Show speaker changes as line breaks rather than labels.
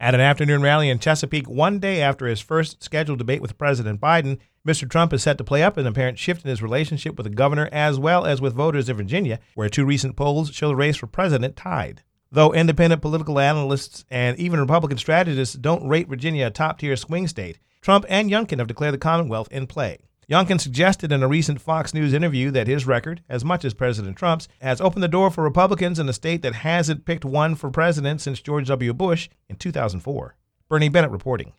At an afternoon rally in Chesapeake one day after his first scheduled debate with President Biden, Mr. Trump is set to play up an apparent shift in his relationship with the governor as well as with voters in Virginia, where two recent polls show the race for president tied. Though independent political analysts and even Republican strategists don't rate Virginia a top-tier swing state, Trump and Youngkin have declared the Commonwealth in play. Youngkin suggested in a recent Fox News interview that his record, as much as President Trump's, has opened the door for Republicans in a state that hasn't picked one for president since George W. Bush in 2004. Bernie Bennett reporting.